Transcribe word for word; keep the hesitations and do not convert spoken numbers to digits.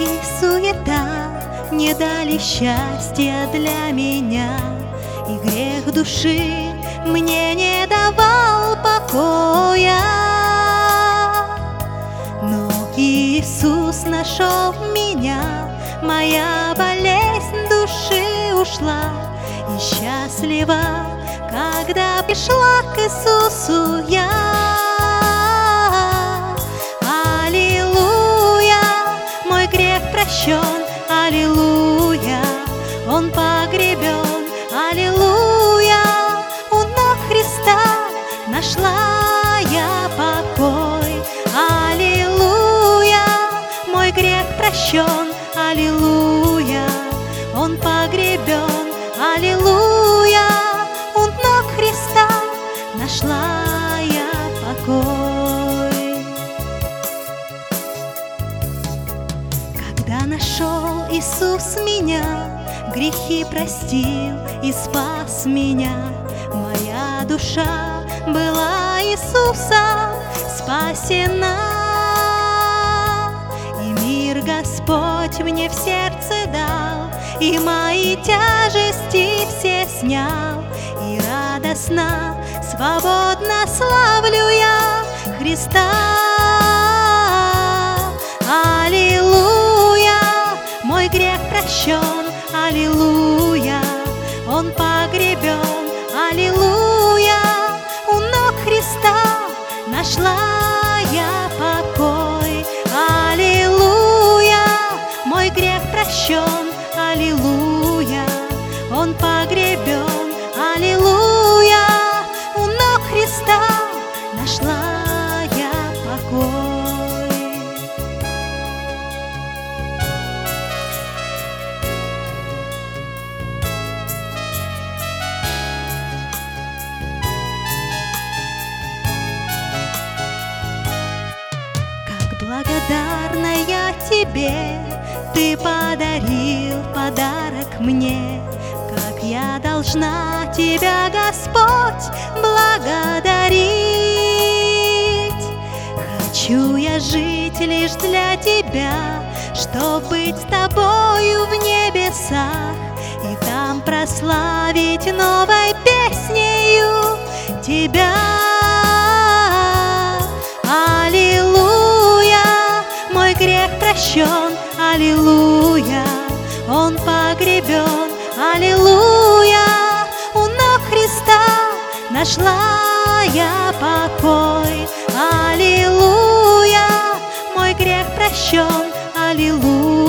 и суета не дали счастья для меня, и грех души мне не давал покоя. Но Иисус нашел меня, моя болезнь души ушла, и счастлива, когда пришла к Иисусу я. Аллилуйя, мой грех прощен, аллилуйя, он погребен, аллилуйя, у ног Христа нашла я покой. Аллилуйя, мой грех прощен, аллилуйя, он погребен, аллилуйя, у ног Христа нашла я покой. Когда нашел Иисус меня, грехи простил и спас меня, моя душа была Иисусом спасена. И мир Господь мне в сердце дал, и мои тяжести все снял, и радостно, свободно славлю я Христа. Аллилуйя, мой грех прощен, аллилуйя, он погребен, аллилуйя, у ног Христа нашла я покой. Аллилуйя, мой грех прощен, аллилуйя, он погребен, аллилуйя, у ног Христа нашла я покой. Благодарна я тебе, ты подарил подарок мне. Как я должна тебя, Господь, благодарить? Хочу я жить лишь для тебя, чтоб быть с тобою в небесах, и там прославить новой песнею тебя. Аллилуйя, мой грех прощен, аллилуйя, он погребен, аллилуйя, у ног Христа нашла я покой. Аллилуйя, мой грех прощен, аллилуйя,